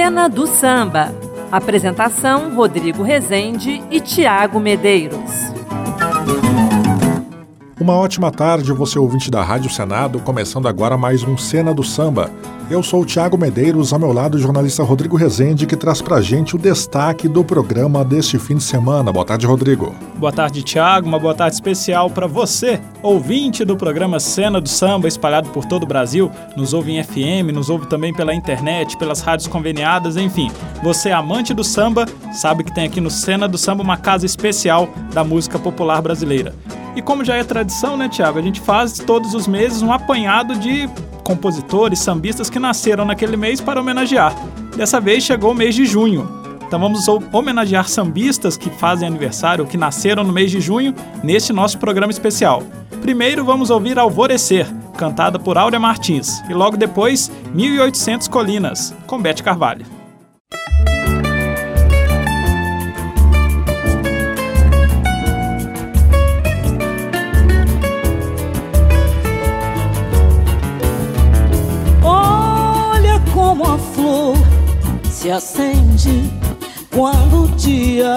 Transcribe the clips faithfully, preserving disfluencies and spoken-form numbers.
Cena do Samba. Apresentação: Rodrigo Rezende e Tiago Medeiros. Uma ótima tarde, você ouvinte da Rádio Senado, começando agora mais um Cena do Samba. Eu sou o Tiago Medeiros, ao meu lado o jornalista Rodrigo Rezende, que traz pra gente o destaque do programa deste fim de semana. Boa tarde, Rodrigo. Boa tarde, Tiago. Uma boa tarde especial para você, ouvinte do programa Cena do Samba, espalhado por todo o Brasil. Nos ouve em F M, nos ouve também pela internet, pelas rádios conveniadas, enfim. Você, amante do samba, sabe que tem aqui no Cena do Samba uma casa especial da música popular brasileira. E como já é tradição, né, Tiago? A gente faz todos os meses um apanhado de compositores, sambistas que nasceram naquele mês para homenagear. Dessa vez chegou o mês de junho. Então vamos homenagear sambistas que fazem aniversário, que nasceram no mês de junho, neste nosso programa especial. Primeiro vamos ouvir Alvorecer, cantada por Áurea Martins. E logo depois, mil e oitocentos Colinas, com Bete Carvalho. Como a flor se acende quando o dia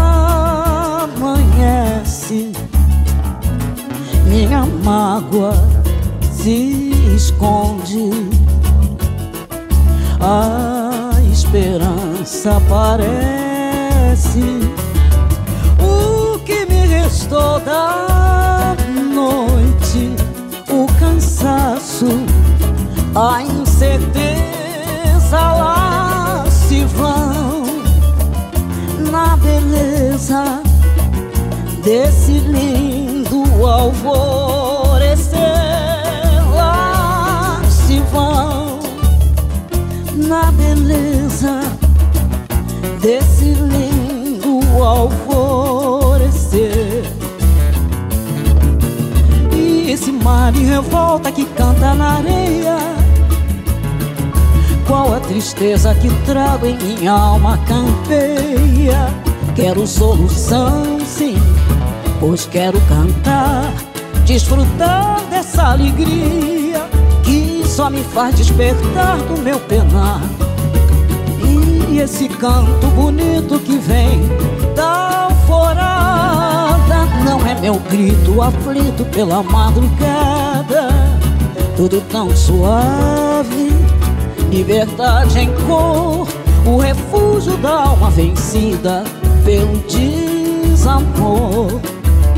amanhece, minha mágoa se esconde, a esperança aparece. O que me restou da noite, o cansaço, a incerteza, lá se vão na beleza desse lindo alvorecer. Lá se vão na beleza desse lindo alvorecer. E esse mar de revolta que canta na areia, qual a tristeza que trago em minha alma campeia. Quero solução, sim, pois quero cantar, desfrutar dessa alegria que só me faz despertar do meu penar. E esse canto bonito que vem da alvorada não é meu grito aflito pela madrugada. Tudo tão suave, liberdade em cor, o refúgio da alma vencida pelo desamor.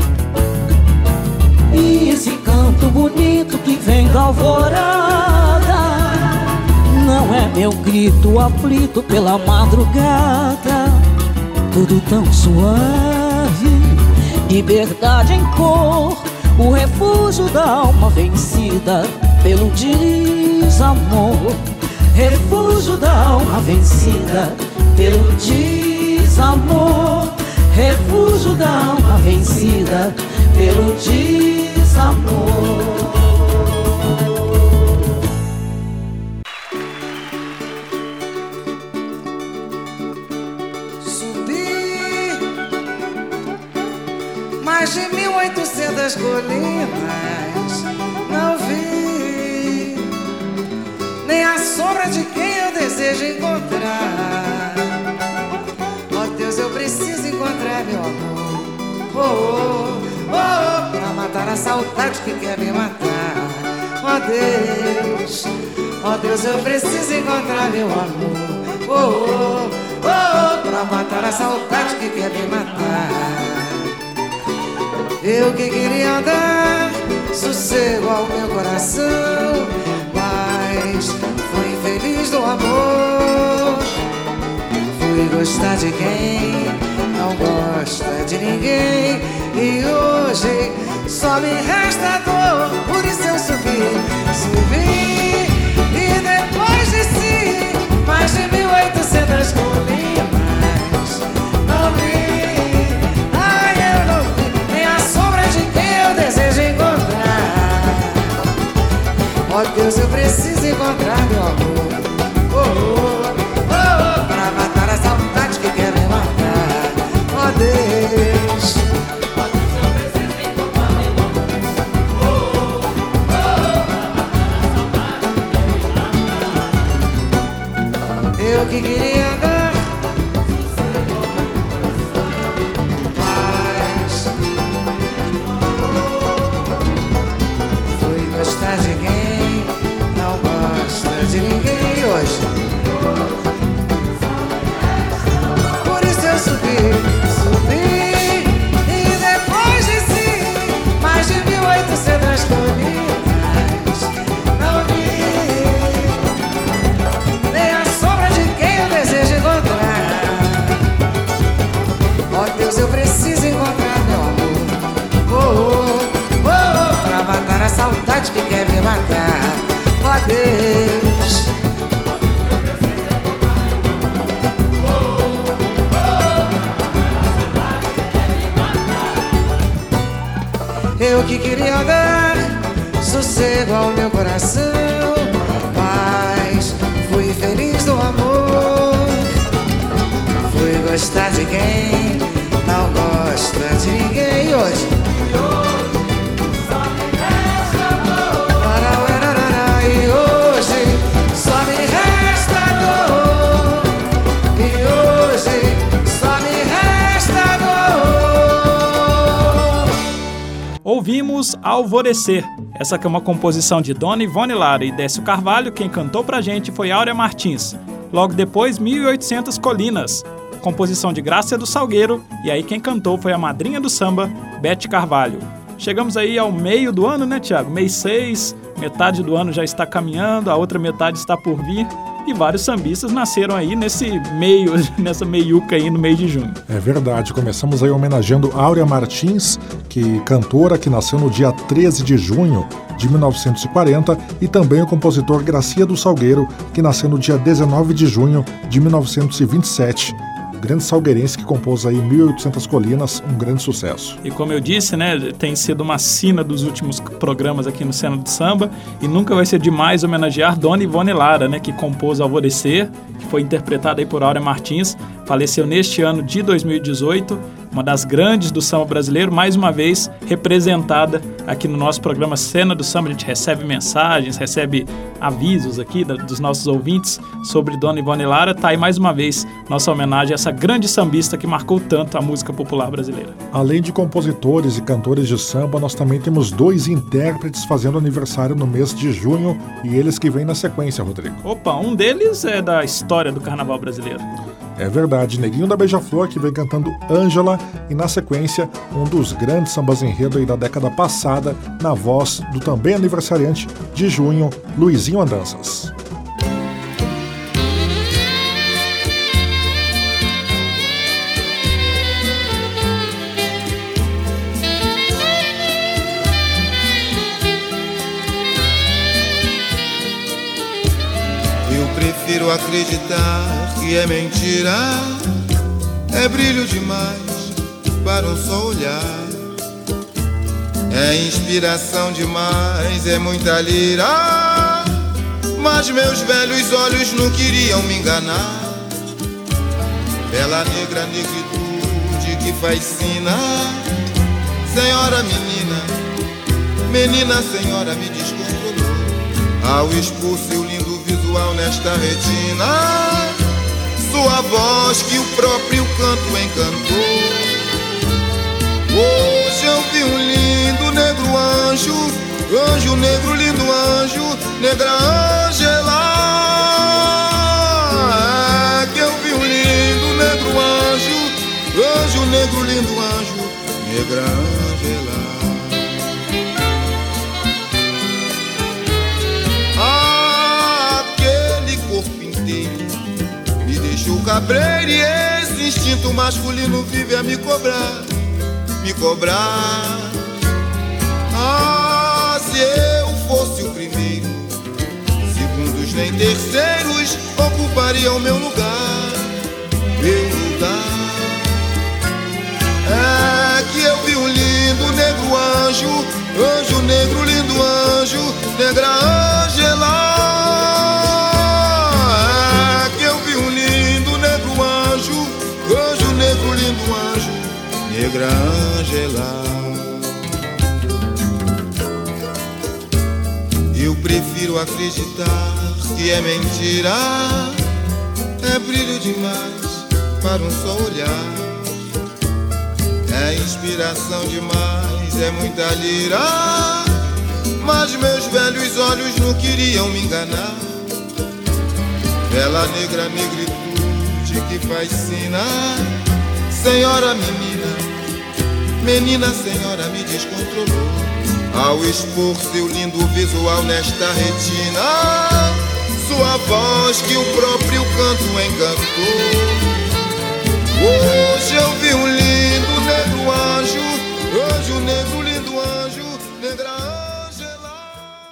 E esse canto bonito que vem da alvorada não é meu grito aflito pela madrugada. Tudo tão suave, liberdade em cor, o refúgio da alma vencida pelo desamor. Refúgio da alma vencida pelo desamor. Refúgio da alma vencida pelo desamor. Subi mais de mil e oitocentas colinas, não vi nem a sombra de quem eu desejo encontrar. Ó Deus, eu preciso encontrar meu amor, oh, oh, oh, oh, pra matar a saudade que quer me matar. Ó Deus, ó Deus, eu preciso encontrar meu amor, oh, oh, oh, oh, pra matar a saudade que quer me matar. Eu que queria dar sossego ao meu coração, mas fui infeliz do amor. Fui gostar de quem não gosta de ninguém, e hoje só me resta dor. Por isso eu subi, subi, e depois desci mais de mil e oitocentas colinas, não vi, ai eu não vi nem a sombra de quem eu desejo encontrar. Ó Deus, eu preciso encontrar meu amor, oh, oh, oh, oh, pra matar a saudade que quer me matar. Ó Deus, ó Deus, eu preciso encontrar meu amor, oh, oh, oh, oh, pra matar a saudade que quer me matar. Eu que queria saudade que quer me matar. Ó Deus. Eu que queria dar sossego ao meu coração, mas fui feliz no amor. Fui gostar de quem não gosta de ninguém hoje. Só me resta dor. E hoje só me resta dor. E hoje só me resta dor. Ouvimos Alvorecer. Essa que é uma composição de Dona Ivone Lara e Décio Carvalho. Quem cantou pra gente foi Áurea Martins. Logo depois, mil e oitocentas Colinas, composição de Grácia do Salgueiro. E aí quem cantou foi a madrinha do samba, Bete Carvalho. Chegamos aí ao meio do ano, né, Tiago? Mês seis, metade do ano já está caminhando, a outra metade está por vir. E vários sambistas nasceram aí nesse meio, nessa meiuca aí no mês de junho. É verdade, começamos aí homenageando Áurea Martins, que cantora que nasceu no dia treze de junho de mil novecentos e quarenta, e também o compositor Gracia do Salgueiro, que nasceu no dia dezenove de junho de mil novecentos e vinte e sete. Grande salgueirense que compôs aí mil e oitocentas Colinas, um grande sucesso. E como eu disse, né, tem sido uma sina dos últimos programas aqui no Cena do Samba, e nunca vai ser demais homenagear Dona Ivone Lara, né, que compôs Alvorecer, que foi interpretada aí por Áurea Martins, faleceu neste ano de dois mil e dezoito, uma das grandes do samba brasileiro, mais uma vez representada aqui no nosso programa Cena do Samba. A gente recebe mensagens, recebe avisos aqui da, dos nossos ouvintes sobre Dona Ivone Lara. Tá aí mais uma vez nossa homenagem a essa grande sambista que marcou tanto a música popular brasileira. Além de compositores e cantores de samba, nós também temos dois intérpretes fazendo aniversário no mês de junho, e eles que vêm na sequência, Rodrigo. Opa, um deles é da história do carnaval brasileiro. É verdade, Neguinho da Beija-Flor, que vem cantando Ângela, e na sequência, um dos grandes sambas enredo aí da década passada, na voz do também aniversariante de junho, Luizinho Andanças. Eu prefiro acreditar que é mentira, é brilho demais para um só olhar, é inspiração demais, é muita lira, mas meus velhos olhos não queriam me enganar. Bela negra negritude que fascina, senhora menina, menina senhora me descontrolou, ao expor seu lindo visual nesta retina, sua voz que o próprio canto encantou. Hoje eu vi um lindo negro anjo, anjo negro, lindo anjo, negra Ângela. É que eu vi um lindo negro anjo, anjo negro, lindo anjo, negra Ângela. O cabreiro e esse instinto masculino vive a me cobrar, me cobrar. Ah, se eu fosse o primeiro, segundos nem terceiros ocupariam meu lugar, meu lugar. É que eu vi um lindo negro anjo, anjo negro, lindo anjo, negra Ângela. Anjo negro, lindo anjo, negra Ângela. Eu prefiro acreditar que é mentira, é brilho demais para um só olhar, é inspiração demais, é muita lira, mas meus velhos olhos não queriam me enganar. Bela negra negritude que fascina, senhora menina, menina senhora me descontrolou, ao expor seu lindo visual nesta retina, sua voz que o próprio canto encantou. Hoje eu vi um lindo negro anjo, anjo negro, lindo anjo, negra Ângela.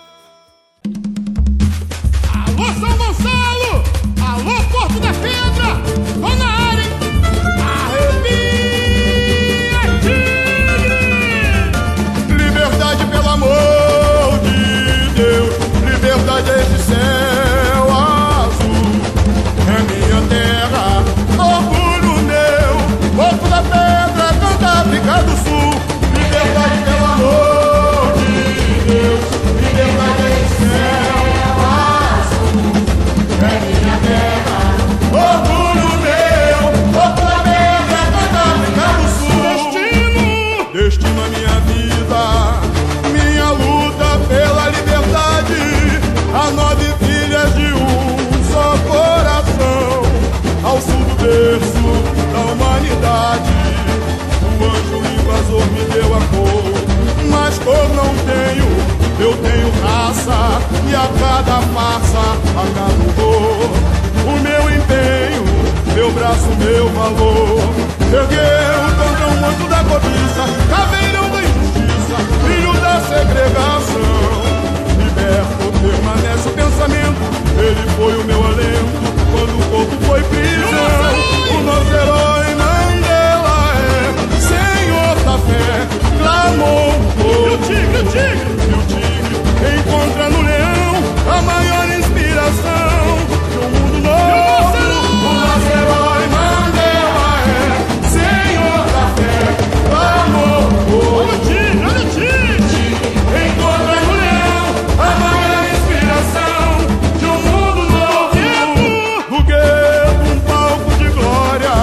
cada farsa acabou. O meu empenho, meu braço, meu valor, ergueu contra o manto da cobiça, caveirão da injustiça, filho da segregação. Liberto permanece o pensamento, ele foi o meu alento quando o corpo foi prisão. O nosso herói Mandela é senhor da fé, clamou o povo. E o tigre, o tigre, e o tigre encontra no leão a maior inspiração de um mundo novo. O nosso herói Mandela é senhor da fé, clamou o povo. Olha o tigre, olha o tigre, encontra no leão a maior inspiração de um mundo novo. O gueto, um palco de glória,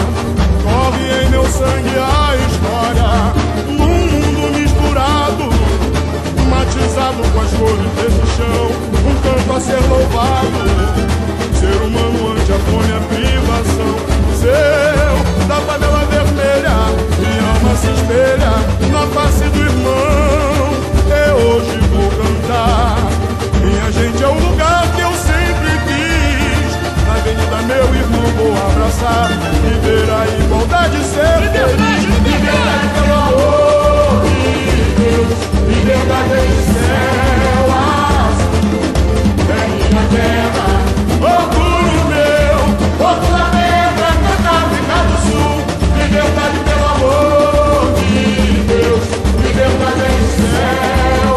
corre em meu sangue a história. Num mundo misturado, matizado com as cores desse chão, um canto a ser louvado, ser humano ante a fome e a privação. Seu, da panela vermelha, minha alma se espelha na face do irmão. E hoje vou cantar, minha gente é o lugar que eu sempre quis. Na avenida meu irmão vou abraçar, viver a igualdade e ser feliz. Liberdade pelo amor de Deus, liberdade em céu azul, é minha terra, orgulho meu, porto da pedra, canta África do Sul. Liberdade pelo amor de Deus, liberdade em céu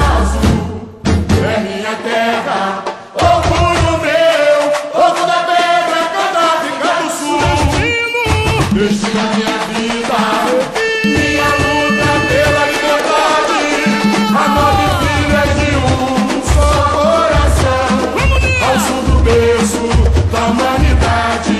azul, é minha terra, orgulho meu, porto da pedra, canta África do Sul. Destino a minha vida, minha luta pela liberdade, a nove filhas de um só coração. Ao sul do berço da humanidade,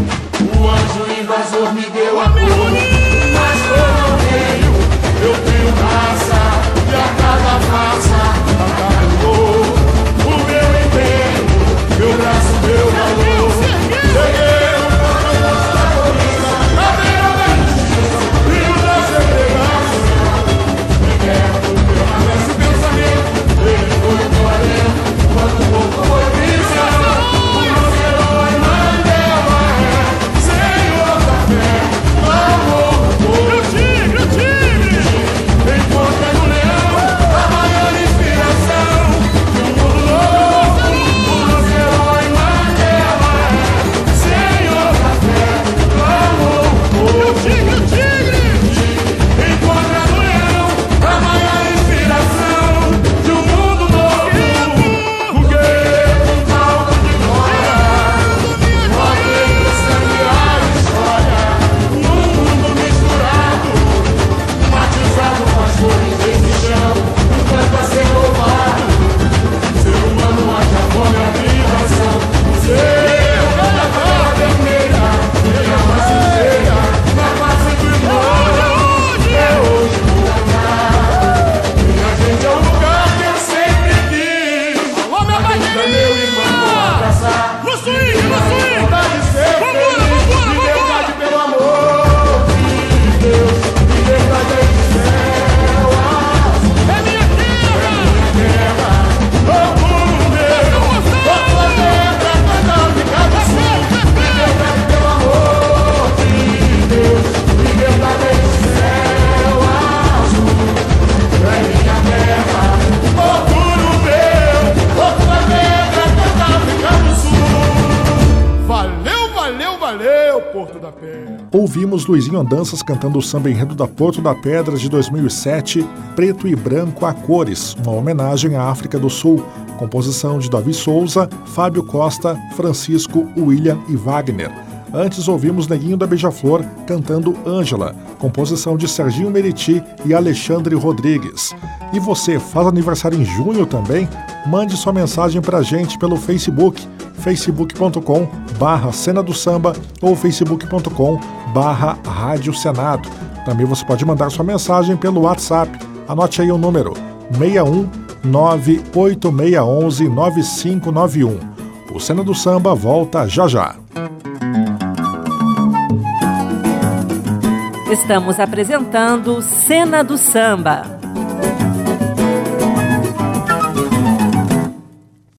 o anjo invasor me deu a cor. Mas como eu tenho, eu tenho raça, e a cada farsa acabou. O meu empenho, meu braço, meu valor, cheguei no campo da cobiça, a beira da injustiça, filho da segregação. Liberto permanece o pensamento, ele foi o meu alento quando o povo foi prisão. O nosso herói Mandela é senhor da fé, clamou o povo. E o tigre, o tigre encontra no leão a maior inspiração de um mundo novo. O nosso herói Mandela é senhor da fé, clamou o povo. E o tigre, o tigre encontra no leão a maior inspiração de um mundo novo. O gueto, um palco de glória, corre em meu sangue a história. Num mundo misturado, matizado com as cores desse chão, um canto a ser louvado, ser humano ante a fome e a privação. Seu, da panela vermelha, minha alma se espelha na face do irmão. É hoje vou cantar, minha gente é o lugar que eu sempre quis. Na avenida meu irmão vou abraçar, no swing, no swing, vontade de ser feliz. Liberdade pelo amor de Deus, liberdade em céu azul, é minha terra, é minha terra, orgulho meu, porto da pedra, canta África do Sul. Liberdade pelo amor de Deus, liberdade em céu azul, é minha terra, orgulho meu, porto da pedra, canta África do Sul. Valeu, valeu, valeu, Porto da Pedra. Ouvimos Luizinho Andanças cantando o samba enredo da Porto da Pedra de dois mil e sete, Preto e Branco a Cores, uma homenagem à África do Sul, composição de Davi Souza, Fábio Costa, Francisco, William e Wagner. Antes ouvimos Neguinho da Beija-Flor cantando Ângela, composição de Serginho Meriti e Alexandre Rodrigues. E você faz aniversário em junho também? Mande sua mensagem pra gente pelo Facebook, facebook ponto com barra Cena do Samba ou facebook ponto com barra Rádio Senado. Também você pode mandar sua mensagem pelo WhatsApp. Anote aí o número seis um nove oito seis um um nove cinco nove um. O Cena do Samba volta já já. Estamos apresentando Cena do Samba.